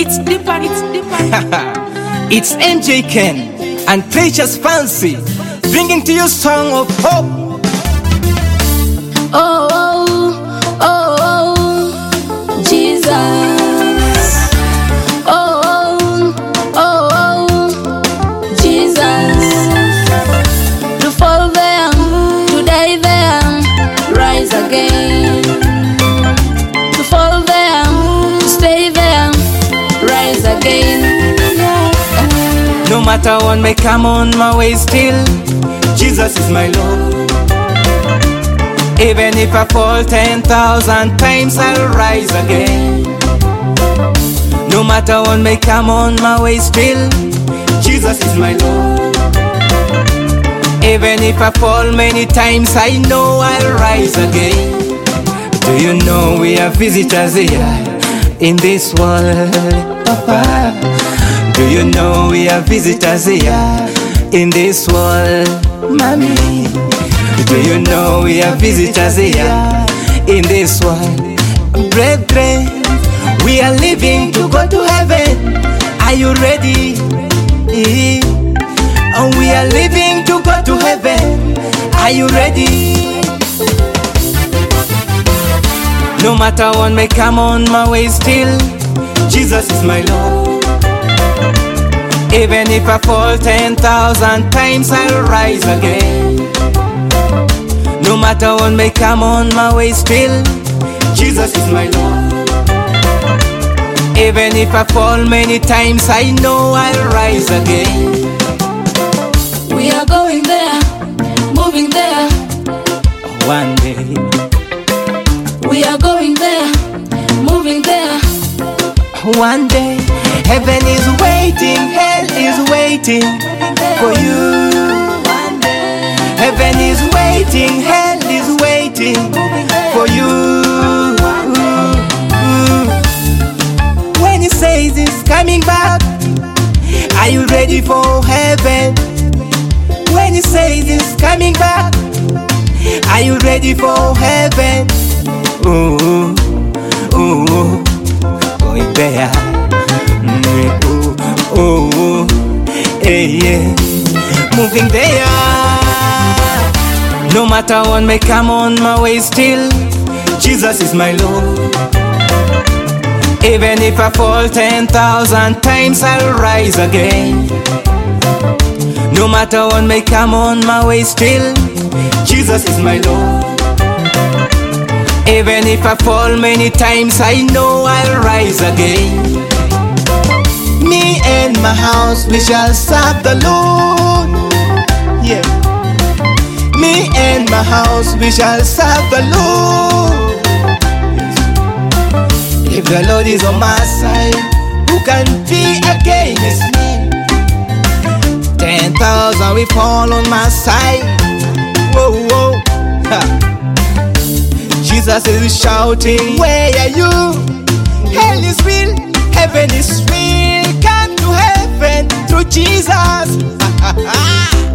It's deeper, it's deeper. It's MJ Ken and Precious Fancy bringing to you song of hope. Oh, oh, oh, oh, Jesus. Oh, oh, oh, Jesus. To fall there, to die there, rise again. To fall there, to stay there, rise again. No matter what may come on my way, still Jesus is my Lord. Even if I fall 10,000 times, I'll rise again. No matter what may come on my way, still Jesus is my Lord. Even if I fall many times, I know I'll rise again. Do you know we are visitors here in this world, Papa? Do you know we are visitors here in this world, Mommy? Do you know we are visitors here in this world, brethren? We are living to go to heaven. Are you ready? And we are living to go to heaven. Are you ready? No matter what may come on my way, still Jesus is my Lord. Even if I fall 10,000 times, I'll rise again. No matter what may come on my way, still Jesus is my Lord. Even if I fall many times, I know I'll rise again. We are going there, moving there. One day We are going there, moving there. one day, heaven is waiting, hell is waiting for you. Heaven is waiting, hell is waiting for you. When he says he's coming back, are you ready for heaven? When he says he's coming back, are you ready for heaven? Ooh, ooh, going there. Ooh, hey, yeah, moving there. No matter what may come on my way, still Jesus is my Lord. Even if I fall 10,000 times, I'll rise again. No matter what may come on my way, still Jesus is my Lord. Even if I fall many times, I know I'll rise again. Me and my house, we shall serve the Lord. Yeah. Me and my house, we shall serve the Lord. If the Lord is on my side, who can be against me? 10,000 will fall on my side. Whoa, whoa. Ha. Jesus is shouting, where are you? Hell is real, heaven is real. Come to heaven through Jesus.